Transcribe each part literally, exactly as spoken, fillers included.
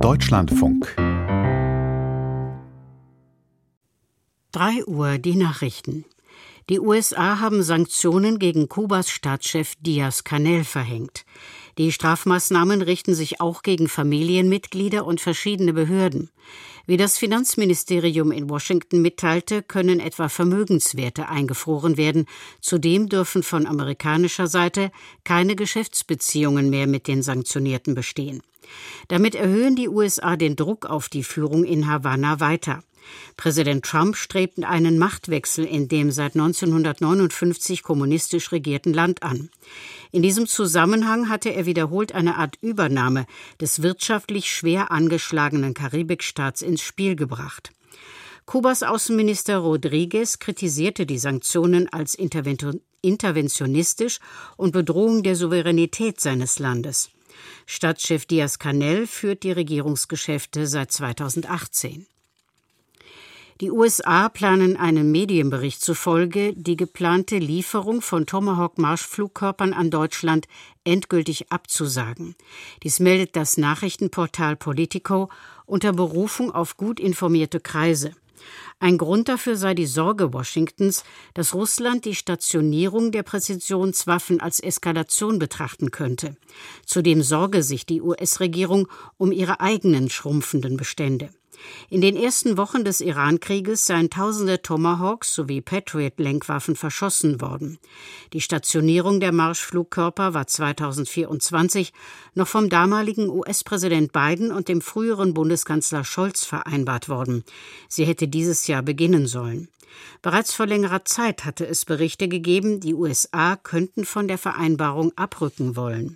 Deutschlandfunk. drei Uhr die Nachrichten. Die U S A haben Sanktionen gegen Kubas Staatschef Díaz-Canel verhängt. Die Strafmaßnahmen richten sich auch gegen Familienmitglieder und verschiedene Behörden. Wie das Finanzministerium in Washington mitteilte, können etwa Vermögenswerte eingefroren werden. Zudem dürfen von amerikanischer Seite keine Geschäftsbeziehungen mehr mit den Sanktionierten bestehen. Damit erhöhen die U S A den Druck auf die Führung in Havanna weiter. Präsident Trump strebt einen Machtwechsel in dem seit neunzehnhundertneunundfünfzig kommunistisch regierten Land an. In diesem Zusammenhang hatte er wiederholt eine Art Übernahme des wirtschaftlich schwer angeschlagenen Karibikstaats ins Spiel gebracht. Kubas Außenminister Rodríguez kritisierte die Sanktionen als interventionistisch und Bedrohung der Souveränität seines Landes. Stadtchef Díaz-Canel führt die Regierungsgeschäfte seit zweitausendachtzehn. Die U S A planen einem Medienbericht zufolge, die geplante Lieferung von Tomahawk-Marschflugkörpern an Deutschland endgültig abzusagen. Dies meldet das Nachrichtenportal Politico unter Berufung auf gut informierte Kreise. Ein Grund dafür sei die Sorge Washingtons, dass Russland die Stationierung der Präzisionswaffen als Eskalation betrachten könnte. Zudem sorge sich die U S-Regierung um ihre eigenen schrumpfenden Bestände. In den ersten Wochen des Iran-Krieges seien tausende Tomahawks sowie Patriot-Lenkwaffen verschossen worden. Die Stationierung der Marschflugkörper war zweitausendvierundzwanzig noch vom damaligen U S-Präsident Biden und dem früheren Bundeskanzler Scholz vereinbart worden. Sie hätte dieses Jahr beginnen sollen. Bereits vor längerer Zeit hatte es Berichte gegeben, die U S A könnten von der Vereinbarung abrücken wollen.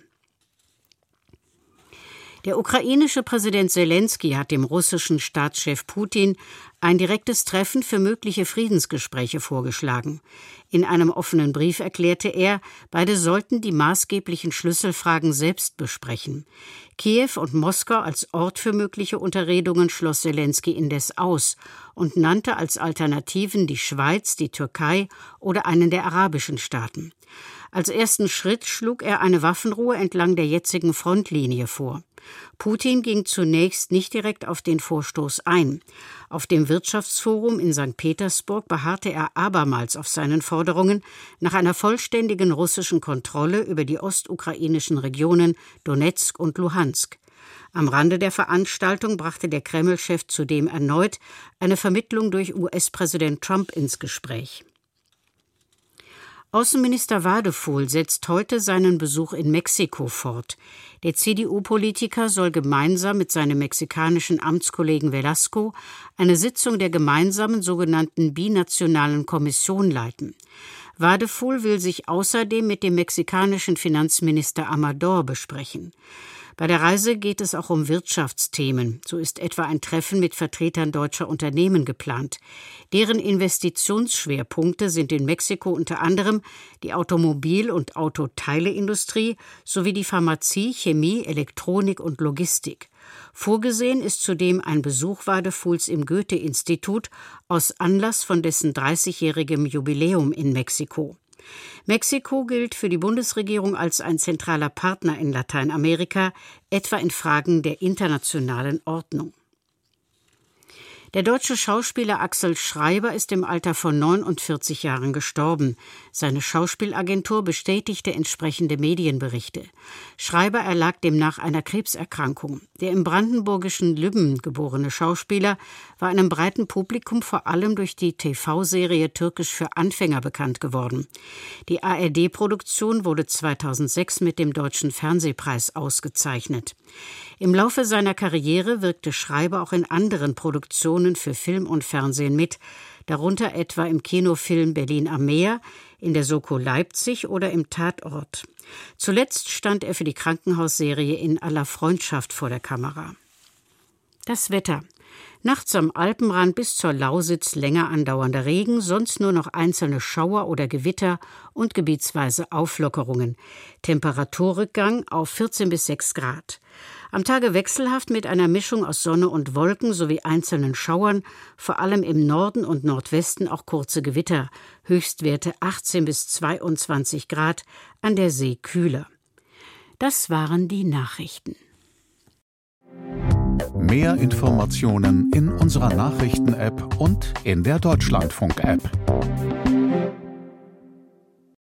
Der ukrainische Präsident Selenskyj hat dem russischen Staatschef Putin ein direktes Treffen für mögliche Friedensgespräche vorgeschlagen. In einem offenen Brief erklärte er, beide sollten die maßgeblichen Schlüsselfragen selbst besprechen. Kiew und Moskau als Ort für mögliche Unterredungen schloss Selenskyj indes aus und nannte als Alternativen die Schweiz, die Türkei oder einen der arabischen Staaten. Als ersten Schritt schlug er eine Waffenruhe entlang der jetzigen Frontlinie vor. Putin ging zunächst nicht direkt auf den Vorstoß ein. Auf dem Wirtschaftsforum in Sankt Petersburg beharrte er abermals auf seinen Forderungen nach einer vollständigen russischen Kontrolle über die ostukrainischen Regionen Donezk und Luhansk. Am Rande der Veranstaltung brachte der Kreml-Chef zudem erneut eine Vermittlung durch U S-Präsident Trump ins Gespräch. Außenminister Wadephul setzt heute seinen Besuch in Mexiko fort. Der C D U-Politiker soll gemeinsam mit seinem mexikanischen Amtskollegen Velasco eine Sitzung der gemeinsamen sogenannten binationalen Kommission leiten. Wadephul will sich außerdem mit dem mexikanischen Finanzminister Amador besprechen. Bei der Reise geht es auch um Wirtschaftsthemen. So ist etwa ein Treffen mit Vertretern deutscher Unternehmen geplant. Deren Investitionsschwerpunkte sind in Mexiko unter anderem die Automobil- und Autoteileindustrie sowie die Pharmazie, Chemie, Elektronik und Logistik. Vorgesehen ist zudem ein Besuch Wadephuls im Goethe-Institut aus Anlass von dessen dreißigjährigem Jubiläum in Mexiko. Mexiko gilt für die Bundesregierung als ein zentraler Partner in Lateinamerika, etwa in Fragen der internationalen Ordnung. Der deutsche Schauspieler Axel Schreiber ist im Alter von neunundvierzig Jahren gestorben. Seine Schauspielagentur bestätigte entsprechende Medienberichte. Schreiber erlag demnach einer Krebserkrankung. Der im brandenburgischen Lübben geborene Schauspieler war einem breiten Publikum vor allem durch die T V-Serie Türkisch für Anfänger bekannt geworden. Die A R D-Produktion wurde zweitausendsechs mit dem Deutschen Fernsehpreis ausgezeichnet. Im Laufe seiner Karriere wirkte Schreiber auch in anderen Produktionen für Film und Fernsehen mit, darunter etwa im Kinofilm Berlin am Meer, in der Soko Leipzig oder im Tatort. Zuletzt stand er für die Krankenhausserie In aller Freundschaft vor der Kamera. Das Wetter. Nachts am Alpenrand bis zur Lausitz länger andauernder Regen, sonst nur noch einzelne Schauer oder Gewitter und gebietsweise Auflockerungen. Temperaturrückgang auf vierzehn bis sechs Grad. Am Tage wechselhaft mit einer Mischung aus Sonne und Wolken sowie einzelnen Schauern, vor allem im Norden und Nordwesten auch kurze Gewitter. Höchstwerte achtzehn bis zweiundzwanzig Grad, an der See kühler. Das waren die Nachrichten. Mehr Informationen in unserer Nachrichten-App und in der Deutschlandfunk-App.